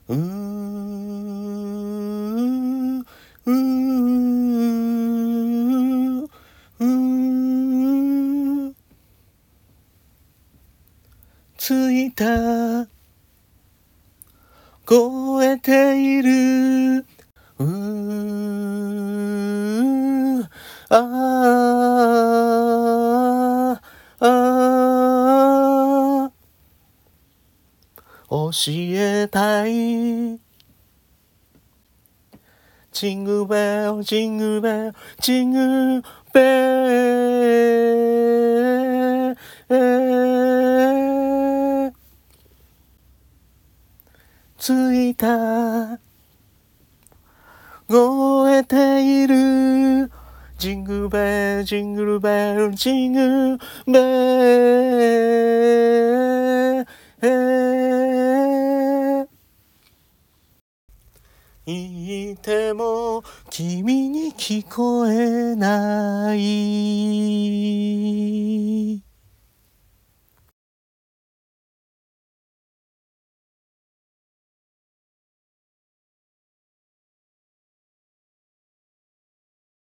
うーんうーんうーんついた超えているうーんあーあ教えたいジングベルジングベルジングベルついた燃えているジングベルジングルベルジングベル言っても君に聞こえない